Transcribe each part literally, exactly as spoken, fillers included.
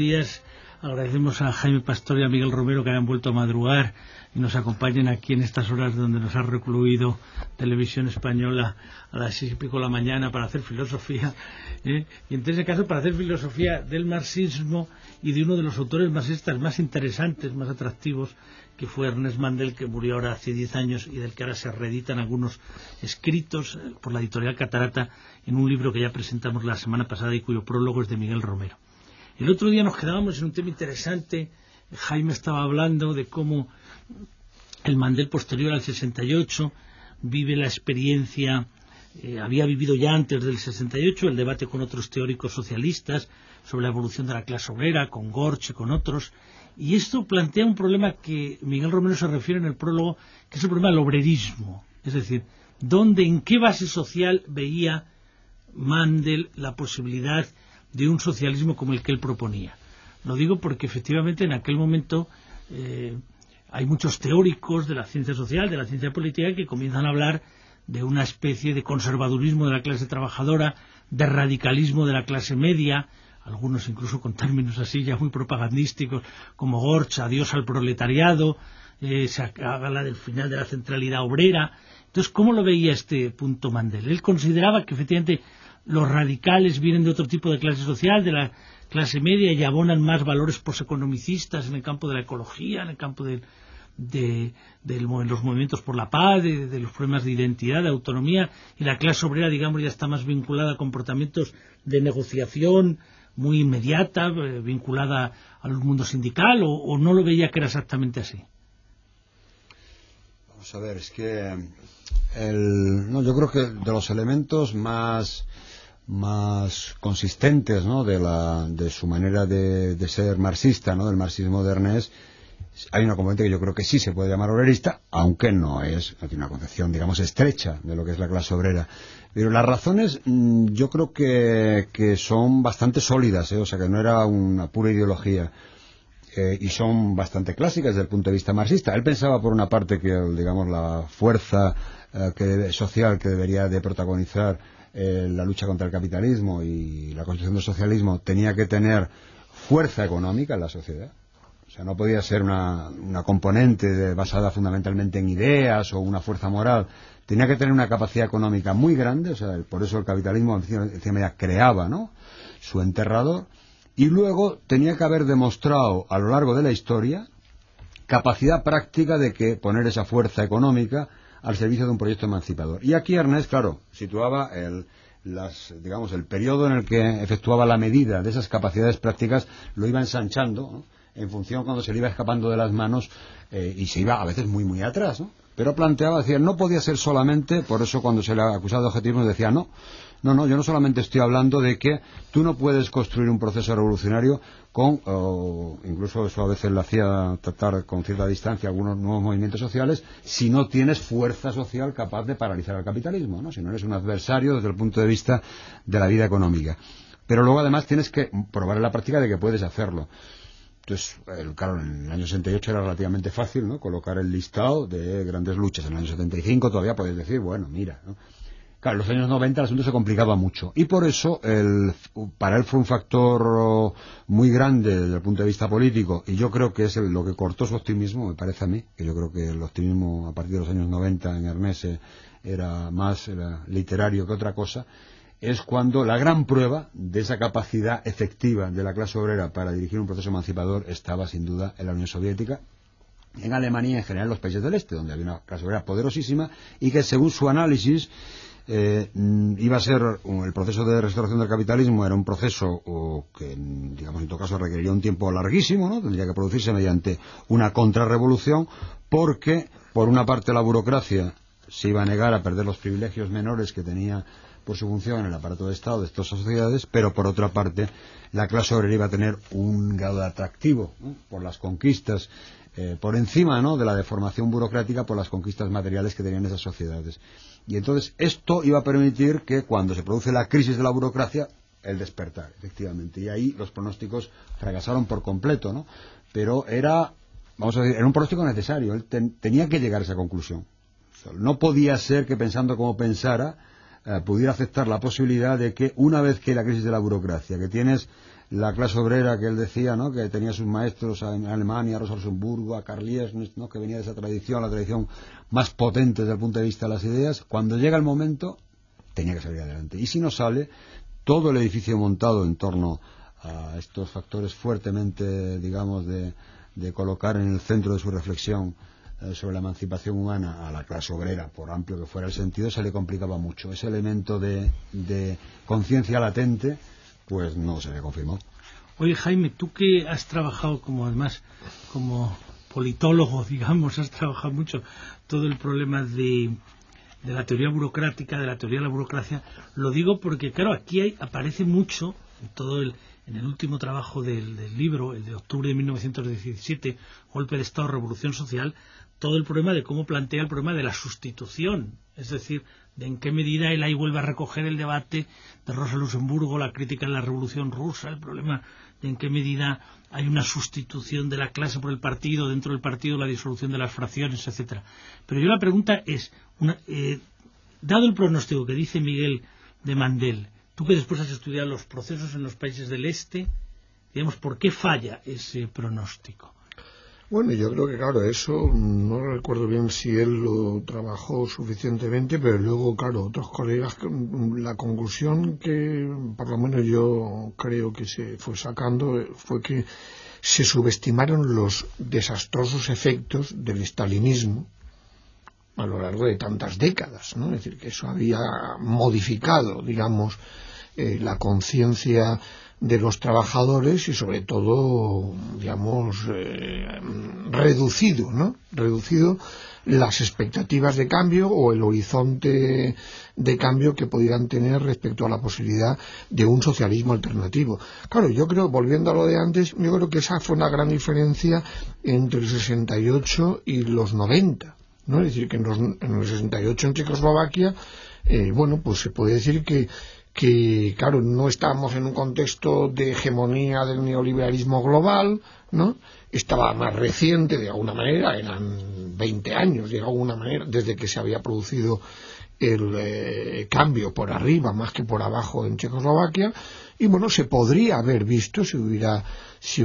días. Agradecemos a Jaime Pastor y a Miguel Romero que hayan vuelto a madrugar y nos acompañen aquí en estas horas donde nos ha recluido Televisión Española a las seis y pico de la mañana para hacer filosofía, ¿eh? Y en ese caso para hacer filosofía del marxismo y de uno de los autores marxistas más interesantes, más atractivos, que fue Ernest Mandel, que murió ahora hace diez años y del que ahora se reeditan algunos escritos por la editorial Catarata en un libro que ya presentamos la semana pasada y cuyo prólogo es de Miguel Romero. El otro día nos quedábamos en un tema interesante. Jaime estaba hablando de cómo el Mandel posterior al sesenta y ocho vive la experiencia, eh, había vivido ya antes del sesenta y ocho el debate con otros teóricos socialistas sobre la evolución de la clase obrera, con Gorch y con otros, y esto plantea un problema que Miguel Romero se refiere en el prólogo, que es el problema del obrerismo, es decir, ¿dónde, en qué base social veía Mandel la posibilidad de un socialismo como el que él proponía? Lo digo porque efectivamente en aquel momento eh, hay muchos teóricos de la ciencia social, de la ciencia política, que comienzan a hablar de una especie de conservadurismo de la clase trabajadora, de radicalismo de la clase media, algunos incluso con términos así ya muy propagandísticos como Gorch, adiós al proletariado, eh, se habla del final de la centralidad obrera. Entonces, ¿cómo lo veía este punto Mandel? Él consideraba que efectivamente los radicales vienen de otro tipo de clase social, de la clase media, y abonan más valores poseconomicistas en el campo de la ecología, en el campo de, de, de los movimientos por la paz, de, de los problemas de identidad, de autonomía, y la clase obrera, digamos, ya está más vinculada a comportamientos de negociación muy inmediata, eh, vinculada al mundo sindical, o, o no lo veía que era exactamente así. Vamos a ver, es que el, no, yo creo que de los elementos más más consistentes, ¿no?, de la de su manera de, de ser marxista, ¿no?, del marxismo de Ernest, hay una componente que yo creo que sí se puede llamar obrerista, aunque no es, no tiene una concepción, digamos, estrecha de lo que es la clase obrera. Pero las razones mmm, yo creo que, que son bastante sólidas, ¿eh? O sea, que no era una pura ideología. Eh, y son bastante clásicas desde el punto de vista marxista. Él pensaba, por una parte, que, digamos, la fuerza eh, que debe, social que debería de protagonizar eh, la lucha contra el capitalismo y la construcción del socialismo tenía que tener fuerza económica en la sociedad. O sea, no podía ser una, una componente de, basada fundamentalmente en ideas o una fuerza moral. Tenía que tener una capacidad económica muy grande. O sea, por eso el capitalismo, en cierta medida, creaba, ¿no?, su enterrador. Y luego tenía que haber demostrado a lo largo de la historia capacidad práctica de que poner esa fuerza económica al servicio de un proyecto emancipador. Y aquí Ernest, claro, situaba el, las, digamos, el periodo en el que efectuaba la medida de esas capacidades prácticas, lo iba ensanchando, ¿no?, en función cuando se le iba escapando de las manos, eh, y se iba a veces muy muy atrás, ¿no? Pero planteaba, decía, no podía ser solamente, por eso cuando se le acusaba de objetivismo decía, no, no, no, yo no solamente estoy hablando de que tú no puedes construir un proceso revolucionario con, o incluso eso a veces le hacía tratar con cierta distancia algunos nuevos movimientos sociales, si no tienes fuerza social capaz de paralizar el capitalismo, ¿no?, si no eres un adversario desde el punto de vista de la vida económica. Pero luego además tienes que probar en la práctica de que puedes hacerlo. Entonces, el, claro, en el año sesenta y ocho era relativamente fácil, ¿no?, colocar el listado de grandes luchas. En el año setenta y cinco todavía puedes decir, bueno, mira, ¿no? Claro, en los años noventa el asunto se complicaba mucho. Y por eso, el, para él fue un factor muy grande desde el punto de vista político, y yo creo que es el, lo que cortó su optimismo, me parece a mí, que yo creo que el optimismo a partir de los años noventa en Ernest era más era literario que otra cosa. Es cuando la gran prueba de esa capacidad efectiva de la clase obrera para dirigir un proceso emancipador estaba sin duda en la Unión Soviética, en Alemania y en general en los países del Este, donde había una clase obrera poderosísima y que, según su análisis, eh, iba a ser el proceso de restauración del capitalismo, era un proceso o que, digamos, en todo caso requeriría un tiempo larguísimo, ¿no?, tendría que producirse mediante una contrarrevolución, porque por una parte la burocracia se iba a negar a perder los privilegios menores que tenía por su función en el aparato de Estado de estas sociedades, pero por otra parte la clase obrera iba a tener un grado de atractivo, ¿no?, por las conquistas, eh, por encima, ¿no?, de la deformación burocrática, por las conquistas materiales que tenían esas sociedades. Y entonces esto iba a permitir que cuando se produce la crisis de la burocracia, el despertar, efectivamente. Y ahí los pronósticos fracasaron por completo, ¿no? Pero era, vamos a decir, era un pronóstico necesario. Él ten, tenía que llegar a esa conclusión. O sea, no podía ser que, pensando como pensara, eh, pudiera aceptar la posibilidad de que una vez que la crisis de la burocracia, que tienes la clase obrera que él decía, ¿no?, que tenía sus maestros en Alemania, a Rosa Luxemburgo, a Karl Liebknecht, ¿no?, que venía de esa tradición, la tradición más potente desde el punto de vista de las ideas. Cuando llega el momento, tenía que salir adelante. Y si no sale, todo el edificio montado en torno a estos factores fuertemente, digamos, de, de colocar en el centro de su reflexión eh, sobre la emancipación humana a la clase obrera, por amplio que fuera el sentido, se le complicaba mucho. Ese elemento de, de conciencia latente, pues no se le confirmó. Oye, Jaime, tú que has trabajado como, además, como politólogo, digamos, has trabajado mucho todo el problema de, de la teoría burocrática, de la teoría de la burocracia, lo digo porque, claro, aquí hay, aparece mucho, en todo el, en el último trabajo del, del libro, el de octubre de mil novecientos diecisiete, Golpe de Estado, Revolución Social, todo el problema de cómo plantea el problema de la sustitución, es decir, de en qué medida él ahí vuelve a recoger el debate de Rosa Luxemburgo, la crítica en la Revolución Rusa, el problema de en qué medida hay una sustitución de la clase por el partido, dentro del partido la disolución de las fracciones, etcétera. Pero yo la pregunta es, una, eh, dado el pronóstico que dice Miguel de Mandel, tú que después has estudiado los procesos en los países del este, digamos, ¿por qué falla ese pronóstico? Bueno, yo creo que, claro, eso no recuerdo bien si él lo trabajó suficientemente, pero luego, claro, otros colegas, la conclusión que por lo menos yo creo que se fue sacando fue que se subestimaron los desastrosos efectos del estalinismo a lo largo de tantas décadas, ¿no? Es decir, que eso había modificado, digamos, eh, la conciencia de los trabajadores y sobre todo, digamos, eh, reducido, ¿no? Reducido las expectativas de cambio o el horizonte de cambio que pudieran tener respecto a la posibilidad de un socialismo alternativo. Claro, yo creo, volviendo a lo de antes, yo creo que esa fue una gran diferencia entre el sesenta y ocho y los noventa, ¿no? Es decir, que en, los, en el sesenta y ocho en Checoslovaquia, eh, bueno, pues se puede decir que que, claro, no estábamos en un contexto de hegemonía del neoliberalismo global, ¿no? Estaba más reciente, de alguna manera, eran veinte años, de alguna manera, desde que se había producido el eh, cambio por arriba más que por abajo en Checoslovaquia, y bueno, se podría haber visto si hubiera si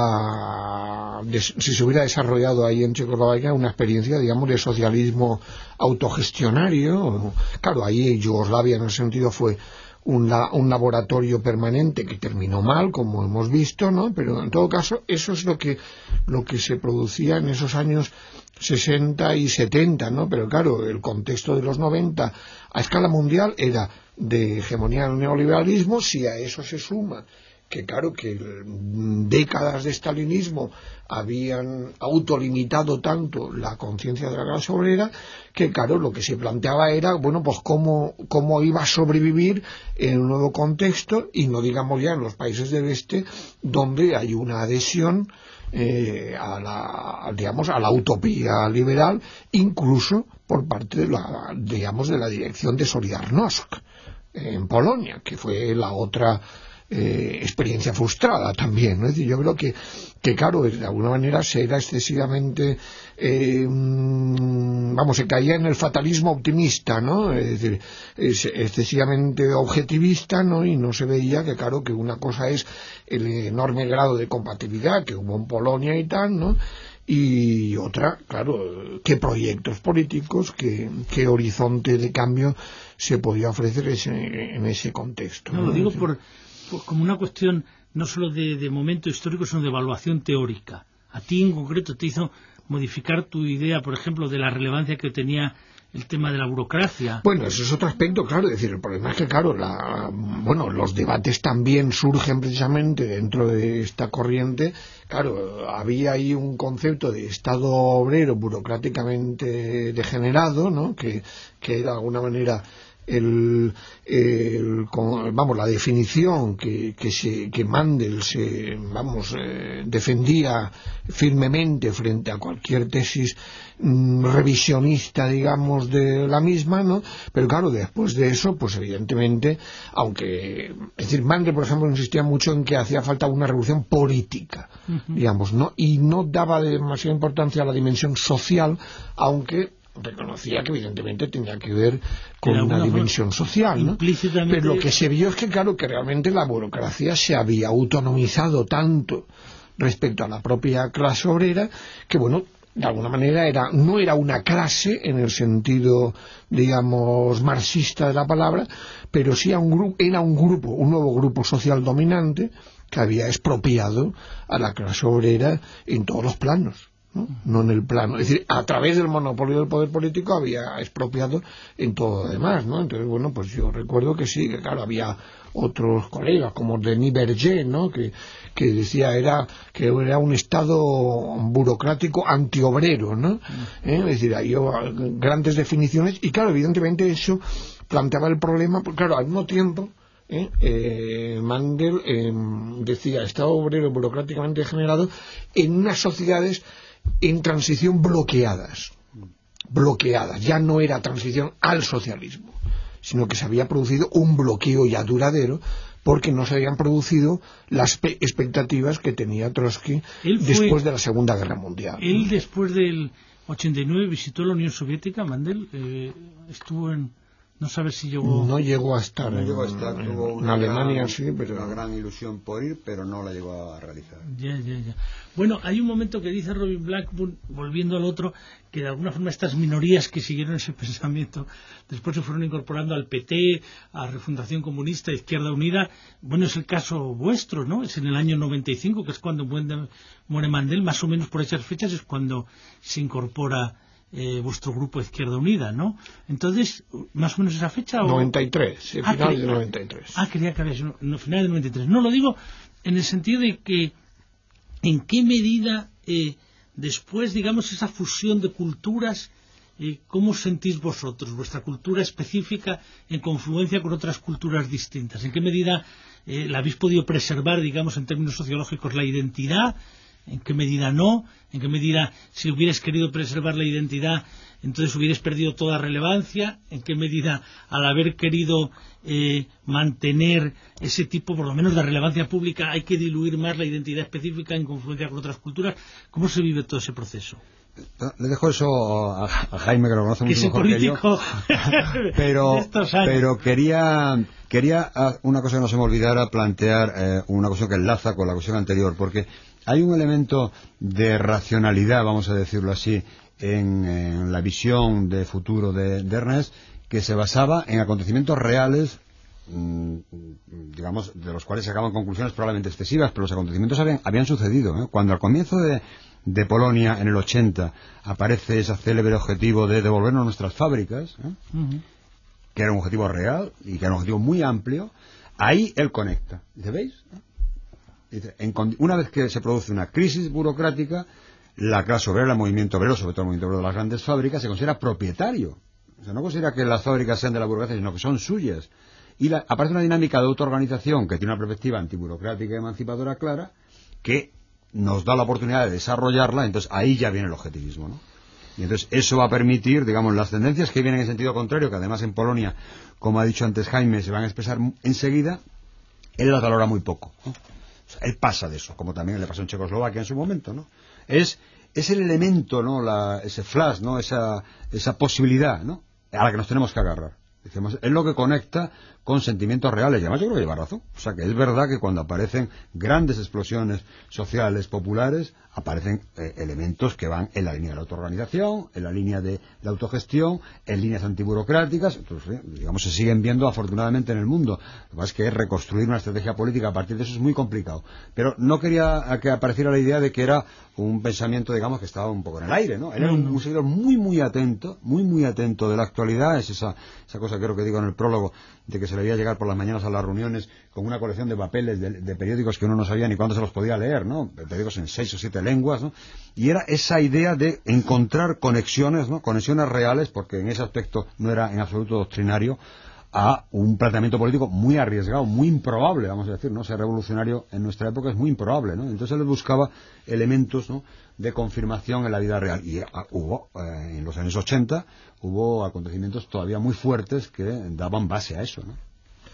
hubiera si se hubiera desarrollado ahí en Checoslovaquia una experiencia, digamos, de socialismo autogestionario. Claro, ahí Yugoslavia en ese sentido fue Un, la, un laboratorio permanente que terminó mal, como hemos visto, ¿no? Pero en todo caso eso es lo que lo que se producía en esos años sesenta y setenta, ¿no? Pero claro, el contexto de los noventa a escala mundial era de hegemonía del neoliberalismo. Si a eso se suma que, claro, que décadas de estalinismo habían autolimitado tanto la conciencia de la clase obrera, que, claro, lo que se planteaba era, bueno, pues cómo, cómo iba a sobrevivir en un nuevo contexto, y no digamos ya en los países del este, donde hay una adhesión eh, a la, digamos, a la utopía liberal, incluso por parte de la, digamos, de la dirección de Solidarnosc en Polonia, que fue la otra Eh, experiencia frustrada también, ¿no? Es decir, yo creo que, que claro, de alguna manera se era excesivamente eh, vamos, se caía en el fatalismo optimista, ¿no? Es decir, es excesivamente objetivista, ¿no? Y no se veía que, claro, que una cosa es el enorme grado de compatibilidad que hubo en Polonia y tal, ¿no? Y otra, claro, qué proyectos políticos, qué, qué horizonte de cambio se podía ofrecer ese, en ese contexto, ¿no? No, lo digo por como una cuestión no solo de, de momento histórico, sino de evaluación teórica. A ti en concreto te hizo modificar tu idea, por ejemplo, de la relevancia que tenía el tema de la burocracia. Bueno, eso es otro aspecto, claro. Es decir, el problema es que, claro, la, bueno, los debates también surgen precisamente dentro de esta corriente. Claro, había ahí un concepto de Estado obrero burocráticamente degenerado, ¿no? Que, que de alguna manera El, el, con, vamos, la definición que, que, se, que Mandel se, vamos, eh, defendía firmemente frente a cualquier tesis mm, revisionista, digamos, de la misma, ¿no? Pero claro, después de eso, pues evidentemente, aunque, es decir, Mandel, por ejemplo, insistía mucho en que hacía falta una revolución política, uh-huh. digamos, ¿no? Y no daba demasiada importancia a la dimensión social, aunque reconocía que evidentemente tenía que ver con una dimensión social, ¿no? Pero lo que se vio es que, claro, que realmente la burocracia se había autonomizado tanto respecto a la propia clase obrera que, bueno, de alguna manera era no era una clase en el sentido, digamos, marxista de la palabra, pero sí era un grupo, era un grupo, un nuevo grupo social dominante que había expropiado a la clase obrera en todos los planos, ¿no? No en el plano, es decir, a través del monopolio del poder político había expropiado en todo lo demás, ¿no? Entonces, bueno, pues yo recuerdo que sí, que claro, había otros colegas como Denis Berger, ¿no? que, que decía era que era un estado burocrático antiobrero, ¿no? ¿Eh? Es decir, hay grandes definiciones y claro, evidentemente eso planteaba el problema, porque claro, al mismo tiempo ¿eh? Eh, Mandel eh, decía estado obrero burocráticamente generado en unas sociedades en transición bloqueadas bloqueadas, ya no era transición al socialismo, sino que se había producido un bloqueo ya duradero porque no se habían producido las expectativas que tenía Trotsky fue, después de la Segunda Guerra Mundial. Él después del ochenta y nueve visitó la Unión Soviética, Mandel, eh, estuvo en... No sabes si llegó... No llegó a estar, no en, llegó a estar en, tuvo en una Alemania, gran, sí, pero... Una gran ilusión por ir, pero no la llegó a realizar. Ya, ya, ya. Bueno, hay un momento que dice Robin Blackburn, volviendo al otro, que de alguna forma estas minorías que siguieron ese pensamiento después se fueron incorporando al P T, a Refundación Comunista, Izquierda Unida. Bueno, es el caso vuestro, ¿no? Es en el año noventa y cinco, que es cuando muere Mandel, más o menos por esas fechas es cuando se incorpora... Eh, vuestro grupo Izquierda Unida, ¿no? Entonces, ¿más o menos esa fecha? O... noventa y tres, el ah, final cre... de noventa y tres. Ah, creía que había sido no, final de noventa y tres. No, lo digo en el sentido de que en qué medida eh, después, digamos, esa fusión de culturas, eh, ¿cómo sentís vosotros vuestra cultura específica en confluencia con otras culturas distintas? ¿En qué medida eh, la habéis podido preservar, digamos, en términos sociológicos, la identidad? ¿En qué medida no? ¿En qué medida, si hubierais querido preservar la identidad, entonces hubierais perdido toda relevancia? ¿En qué medida, al haber querido eh, mantener ese tipo, por lo menos, de relevancia pública, hay que diluir más la identidad específica en confluencia con otras culturas? ¿Cómo se vive todo ese proceso? Le dejo eso a, a Jaime, que lo conoce mucho mejor político que yo. pero, pero quería, quería una cosa que no se me olvidara, plantear eh, una cuestión que enlaza con la cuestión anterior, porque hay un elemento de racionalidad, vamos a decirlo así, en, en la visión de futuro de, de Ernest, que se basaba en acontecimientos reales, mmm, digamos, de los cuales se sacaban conclusiones probablemente excesivas, pero los acontecimientos habían, habían sucedido, ¿eh? Cuando al comienzo de, de Polonia, en el ochenta, aparece ese célebre objetivo de devolvernos nuestras fábricas, ¿eh? Uh-huh. Que era un objetivo real y que era un objetivo muy amplio, ahí él conecta. Dice, ¿veis? Una vez que se produce una crisis burocrática, la clase obrera, el movimiento obrero, sobre todo el movimiento obrero de las grandes fábricas, se considera propietario. O sea, no considera que las fábricas sean de la burocracia, sino que son suyas. Y la, aparece una dinámica de autoorganización que tiene una perspectiva antiburocrática y emancipadora clara, que nos da la oportunidad de desarrollarla, entonces ahí ya viene el objetivismo, ¿no? Y entonces eso va a permitir, digamos, las tendencias que vienen en sentido contrario, que además en Polonia, como ha dicho antes Jaime, se van a expresar enseguida, él las valora muy poco, ¿no? Él pasa de eso, como también le pasó en Checoslovaquia en su momento, ¿no? Es, es el elemento, ¿no? La, ese flash, ¿no? Esa, esa posibilidad, ¿no? A la que nos tenemos que agarrar. Decimos, es lo que conecta con sentimientos reales, y además yo creo que lleva razón. O sea, que es verdad que cuando aparecen grandes explosiones sociales, populares, aparecen eh, elementos que van en la línea de la autoorganización, en la línea de la autogestión, en líneas antiburocráticas. Entonces, digamos, se siguen viendo afortunadamente en el mundo. Lo que pasa es que reconstruir una estrategia política a partir de eso es muy complicado. Pero no quería que apareciera la idea de que era un pensamiento, digamos, que estaba un poco en el aire, ¿no? Él era un, un seguidor muy, muy atento, muy, muy atento de la actualidad. Es esa, esa cosa que creo que digo en el prólogo, de que se le veía llegar por las mañanas a las reuniones con una colección de papeles, de, de periódicos que uno no sabía ni cuándo se los podía leer, ¿no? Periódicos en seis o siete lenguas, ¿no? Y era esa idea de encontrar conexiones, ¿no? Conexiones reales, porque en ese aspecto no era en absoluto doctrinario, a un planteamiento político muy arriesgado, muy improbable, vamos a decir, ¿no? Ser revolucionario en nuestra época es muy improbable, ¿no? Entonces él buscaba elementos, ¿no? De confirmación en la vida real. Y uh, hubo, eh, en los años ochenta, hubo acontecimientos todavía muy fuertes que daban base a eso, ¿no?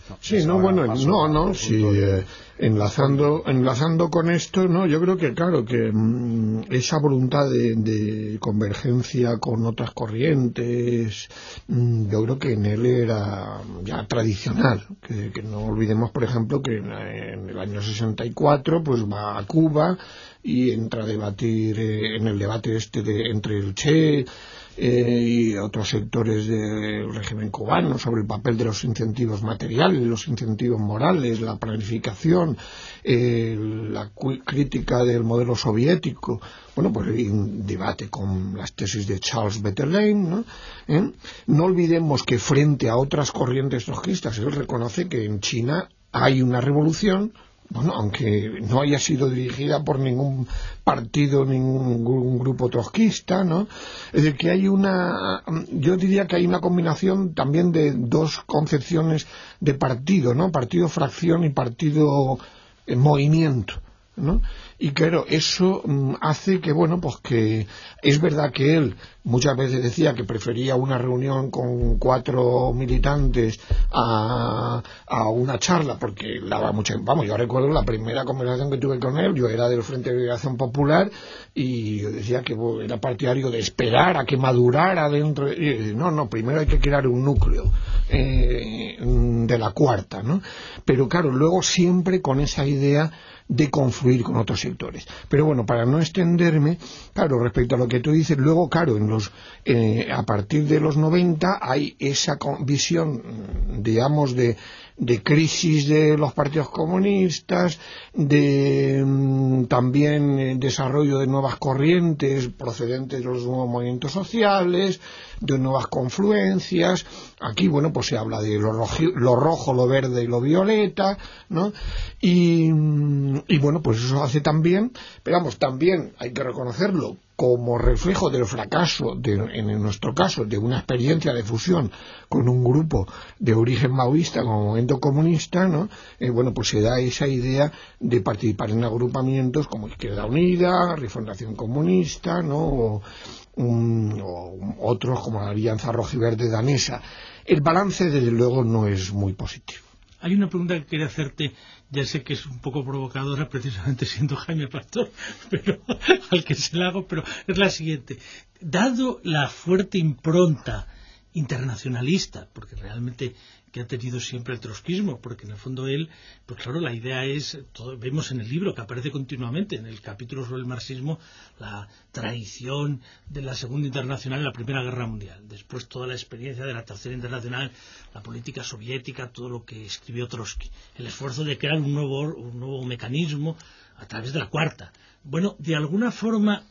Sí, no, bueno, no, no, sí, eh, enlazando, enlazando con esto, no, yo creo que claro que mmm, esa voluntad de, de convergencia con otras corrientes, mmm, yo creo que en él era ya tradicional, que, que no olvidemos, por ejemplo, que en, en el año sesenta y cuatro, pues va a Cuba y entra a debatir eh, en el debate este de entre el Che Eh, y otros sectores del régimen cubano sobre el papel de los incentivos materiales, los incentivos morales, la planificación, eh, la crítica del modelo soviético. Bueno, pues hay un debate con las tesis de Charles Bettelheim, ¿no? ¿Eh? No olvidemos que frente a otras corrientes trotskistas, él reconoce que en China hay una revolución, bueno, aunque no haya sido dirigida por ningún partido, ningún grupo trotskista, ¿no? Es decir, que hay una, yo diría que hay una combinación también de dos concepciones de partido, ¿no? Partido fracción y partido eh, movimiento, ¿no? Y claro, eso mm, hace que, bueno, pues que es verdad que él muchas veces decía que prefería una reunión con cuatro militantes a, a una charla, porque daba mucha, vamos, yo recuerdo la primera conversación que tuve con él, yo era del Frente de Liberación Popular y yo decía que bueno, era partidario de esperar a que madurara dentro, y, no, no, primero hay que crear un núcleo eh, de la cuarta, ¿no? Pero claro, luego siempre con esa idea de confluir con otros sectores. Pero bueno, para no extenderme, claro, respecto a lo que tú dices, luego, claro, en los, eh, a partir de los noventa hay esa visión, digamos, de, de crisis de los partidos comunistas, de mm, también eh, desarrollo de nuevas corrientes procedentes de los nuevos movimientos sociales, de nuevas confluencias. Aquí, bueno, pues se habla de lo, rojo, lo rojo, lo verde y lo violeta, ¿no? Y, y bueno, pues eso hace también, pero vamos, también hay que reconocerlo como reflejo del fracaso, de, en nuestro caso, de una experiencia de fusión con un grupo de origen maoísta como movimiento comunista, ¿no? Eh, bueno, pues se da esa idea de participar en agrupamientos como Izquierda Unida, Refundación Comunista, ¿no? O, um, o otros como la Alianza Rojiverde Danesa. El balance, desde luego, no es muy positivo. Hay una pregunta que quería hacerte, ya sé que es un poco provocadora, precisamente siendo Jaime Pastor, pero al que se la hago, pero es la siguiente. Dado la fuerte impronta internacionalista, porque realmente que ha tenido siempre el trotskismo, porque en el fondo él, pues claro, la idea es, todo, vemos en el libro que aparece continuamente, en el capítulo sobre el marxismo, la traición de la Segunda Internacional y la Primera Guerra Mundial, después toda la experiencia de la Tercera Internacional, la política soviética, todo lo que escribió Trotsky, el esfuerzo de crear un nuevo, un nuevo mecanismo a través de la Cuarta. Bueno, de alguna forma,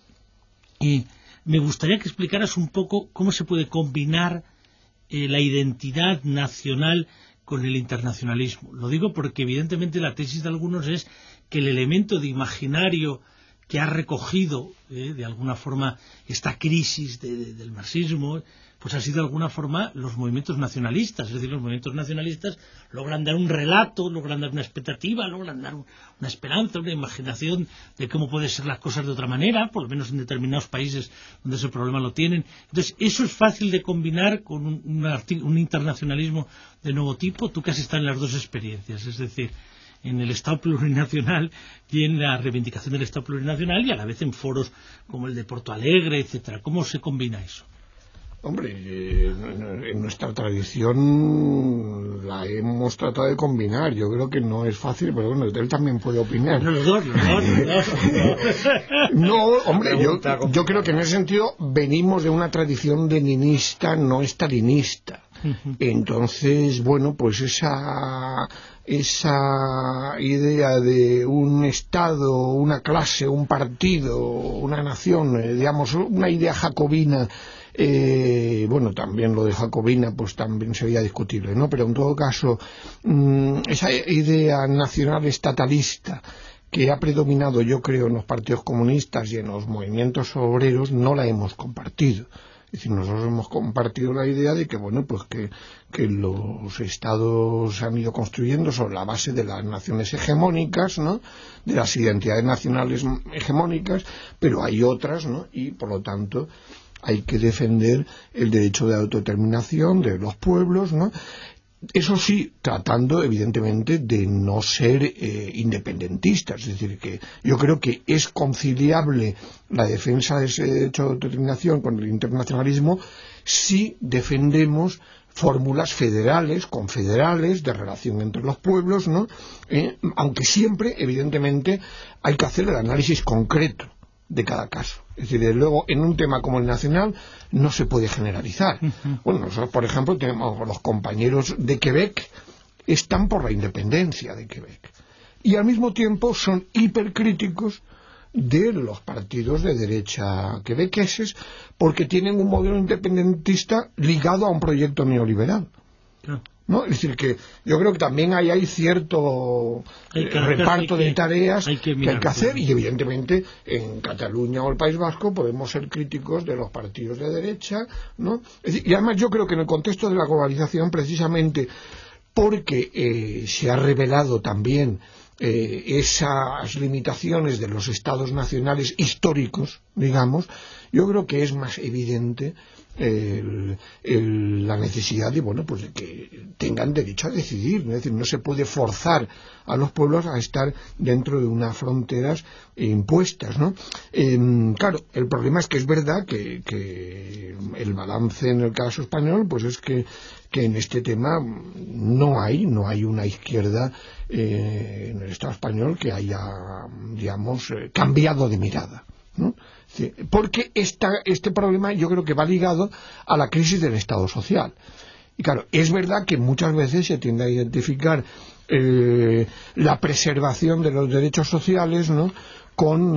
y me gustaría que explicaras un poco cómo se puede combinar Eh, la identidad nacional con el internacionalismo. Lo digo porque evidentemente la tesis de algunos es que el elemento de imaginario que ha recogido eh, de alguna forma esta crisis de, de, del marxismo, pues ha sido de alguna forma los movimientos nacionalistas. Es decir, los movimientos nacionalistas logran dar un relato, logran dar una expectativa, logran dar un, una esperanza, una imaginación de cómo pueden ser las cosas de otra manera, por lo menos en determinados países donde ese problema lo tienen. Entonces, eso es fácil de combinar con un, un, un internacionalismo de nuevo tipo. Tú que has estado en las dos experiencias, es decir, en el Estado plurinacional y en la reivindicación del Estado plurinacional y a la vez en foros como el de Porto Alegre, etcétera. ¿Cómo se combina eso? Hombre, eh, en nuestra tradición la hemos tratado de combinar. Yo creo que no es fácil, pero bueno, él también puede opinar. Los dos, los dos, los dos. No, hombre, yo, yo creo que en ese sentido venimos de una tradición leninista, no estalinista. Entonces, bueno, pues esa esa idea de un Estado, una clase, un partido, una nación, eh, digamos, una idea jacobina. Eh, bueno, también lo de Jacobina pues también sería discutible, ¿no? Pero en todo caso, mmm, esa idea nacional estatalista que ha predominado, yo creo, en los partidos comunistas y en los movimientos obreros, no la hemos compartido. Es decir, nosotros hemos compartido la idea de que, bueno, pues que, que los estados se han ido construyendo sobre la base de las naciones hegemónicas, ¿no? De las identidades nacionales hegemónicas, pero hay otras, ¿no? Y, por lo tanto, hay que defender el derecho de autodeterminación de los pueblos, ¿no? Eso sí, tratando evidentemente de no ser eh, independentistas, es decir, que yo creo que es conciliable la defensa de ese derecho de autodeterminación con el internacionalismo si defendemos fórmulas federales, confederales, de relación entre los pueblos, ¿no? Eh, aunque siempre, evidentemente, hay que hacer el análisis concreto de cada caso. Es decir, luego, en un tema como el nacional, no se puede generalizar. Uh-huh. Bueno, nosotros, por ejemplo, tenemos los compañeros de Quebec, están por la independencia de Quebec. Y al mismo tiempo son hipercríticos de los partidos de derecha quebequeses, porque tienen un modelo independentista ligado a un proyecto neoliberal. Claro. ¿No? Es decir, que yo creo que también hay, hay cierto hay eh, reparto hay que, de tareas hay que, que hay que hacer, y evidentemente en Cataluña o el País Vasco podemos ser críticos de los partidos de derecha, ¿no? Es decir, y además yo creo que en el contexto de la globalización, precisamente porque eh, se ha revelado también eh, esas limitaciones de los estados nacionales históricos, digamos, yo creo que es más evidente El, el, la necesidad de, bueno, pues de que tengan derecho a decidir, ¿no? Es decir, no se puede forzar a los pueblos a estar dentro de unas fronteras impuestas, ¿no? Eh, claro, el problema es que es verdad que, que el balance en el caso español, pues es que, que en este tema no hay, no hay una izquierda eh, en el Estado español que haya, digamos, eh, cambiado de mirada, ¿no? Sí, porque esta, este problema yo creo que va ligado a la crisis del Estado social. Y claro, es verdad que muchas veces se tiende a identificar eh, la preservación de los derechos sociales, ¿no?, con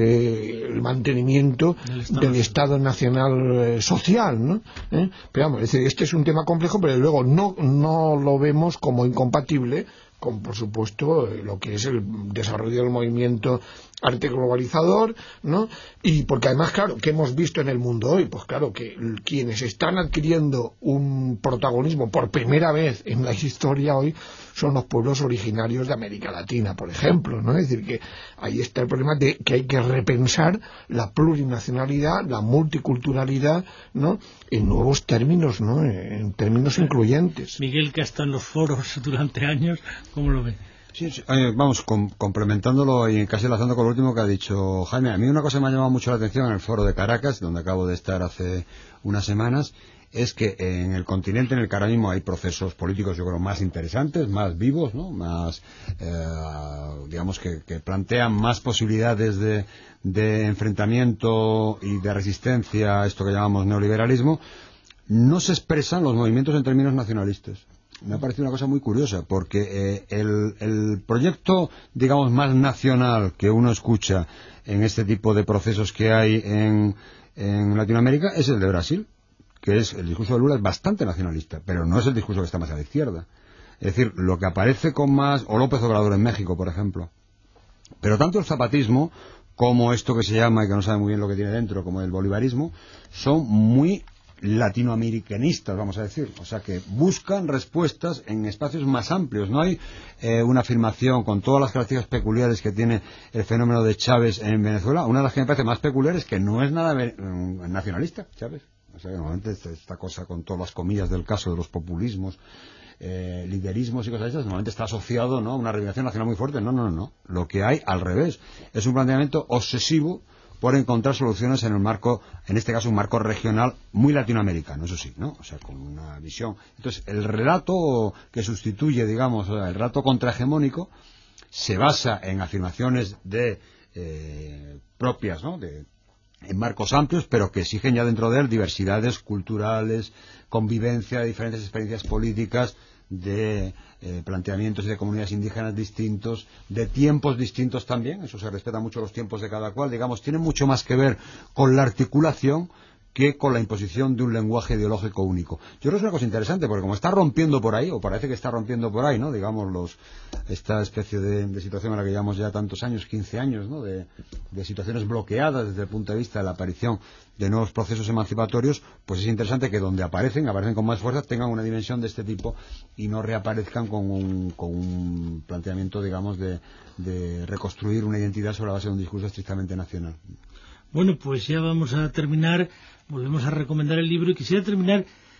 eh, el mantenimiento del Estado, del Estado Nacional eh, Social, ¿no? ¿Eh? Pero vamos, es decir, este es un tema complejo, pero luego no, no lo vemos como incompatible con, por supuesto, lo que es el desarrollo del movimiento arte globalizador, ¿no? Y porque además, claro, ¿qué hemos visto en el mundo hoy? Pues claro, que quienes están adquiriendo un protagonismo por primera vez en la historia hoy son los pueblos originarios de América Latina, por ejemplo, ¿no? Es decir, que ahí está el problema de que hay que repensar la plurinacionalidad, la multiculturalidad, ¿no?, en nuevos términos, ¿no?, en términos incluyentes. Miguel, que ha estado en los foros durante años, ¿cómo lo ve? Sí, sí. Eh, vamos, com complementándolo y casi enlazando con lo último que ha dicho Jaime, a mí una cosa me ha llamado mucho la atención en el foro de Caracas, donde acabo de estar hace unas semanas, es que en el continente en el que ahora mismo hay procesos políticos, yo creo, más interesantes, más vivos, ¿no?, más, eh, digamos, que, que plantean más posibilidades de, de enfrentamiento y de resistencia a esto que llamamos neoliberalismo, no se expresan los movimientos en términos nacionalistas. Me ha parecido una cosa muy curiosa, porque eh, el, el proyecto, digamos, más nacional que uno escucha en este tipo de procesos que hay en, en Latinoamérica es el de Brasil, que es el discurso de Lula es bastante nacionalista, pero no es el discurso que está más a la izquierda. Es decir, lo que aparece con más, o López Obrador en México, por ejemplo. Pero tanto el zapatismo como esto que se llama, y que no sabe muy bien lo que tiene dentro, como el bolivarismo, son muy latinoamericanistas, vamos a decir, o sea que buscan respuestas en espacios más amplios. No hay eh, una afirmación con todas las características peculiares que tiene el fenómeno de Chávez en Venezuela. Una de las que me parece más peculiar es que no es nada um, nacionalista, Chávez. O sea que normalmente esta cosa, con todas las comillas del caso de los populismos, eh, liderismos y cosas esas, normalmente está asociado, ¿no?, a una reivindicación nacional muy fuerte. No, no, no. Lo que hay al revés es un planteamiento obsesivo por encontrar soluciones en el marco, en este caso un marco regional muy latinoamericano, eso sí, ¿no? O sea, con una visión. Entonces, el relato que sustituye, digamos, el relato contrahegemónico se basa en afirmaciones de eh, propias, ¿no?, de, en marcos amplios, pero que exigen ya dentro de él diversidades culturales, convivencia de diferentes experiencias políticas, de eh, planteamientos y de comunidades indígenas distintos, de tiempos distintos también, eso se respeta mucho los tiempos de cada cual, digamos, tiene mucho más que ver con la articulación que con la imposición de un lenguaje ideológico único. Yo creo que es una cosa interesante, porque como está rompiendo por ahí, o parece que está rompiendo por ahí, ¿no?, digamos, los, esta especie de, de situación a la que llevamos ya tantos años, quince años, ¿no?, de, de situaciones bloqueadas desde el punto de vista de la aparición de nuevos procesos emancipatorios, pues es interesante que donde aparecen, aparecen con más fuerza, tengan una dimensión de este tipo y no reaparezcan con un, con un planteamiento, digamos, de, de reconstruir una identidad sobre la base de un discurso estrictamente nacional. Bueno, pues ya vamos a terminar, volvemos a recomendar el libro y quisiera terminar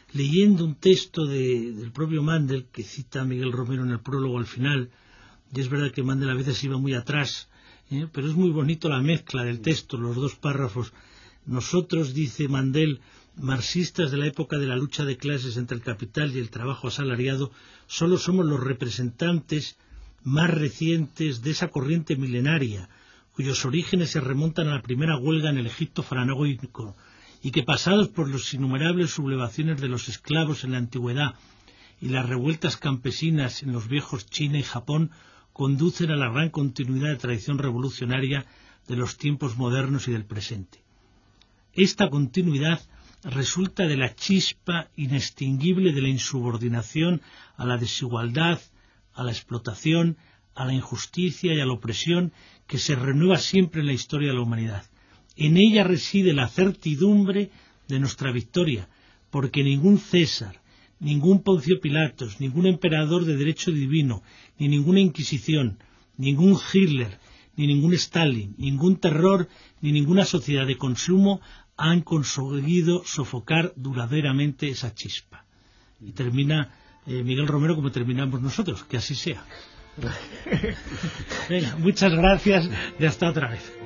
leyendo un texto de, del propio Mandel, que cita a Miguel Romero en el prólogo al final, y es verdad que Mandel a veces iba muy atrás, ¿eh? pero es muy bonito la mezcla del texto, los dos párrafos. Nosotros, dice Mandel, marxistas de la época de la lucha de clases entre el capital y el trabajo asalariado, solo somos los representantes más recientes de esa corriente milenaria, cuyos orígenes se remontan a la primera huelga en el Egipto faraónico, y que pasados por las innumerables sublevaciones de los esclavos en la antigüedad y las revueltas campesinas en los viejos China y Japón, conducen a la gran continuidad de tradición revolucionaria de los tiempos modernos y del presente. Esta continuidad resulta de la chispa inextinguible de la insubordinación a la desigualdad, a la explotación, a la injusticia y a la opresión que se renueva siempre en la historia de la humanidad. En ella reside la certidumbre de nuestra victoria, porque ningún César, ningún Poncio Pilatos, ningún emperador de derecho divino, ni ninguna Inquisición, ningún Hitler, ni ningún Stalin, ningún terror, ni ninguna sociedad de consumo han conseguido sofocar duraderamente esa chispa. Y termina eh, Miguel Romero como terminamos nosotros, que así sea. Venga, muchas gracias y hasta otra vez.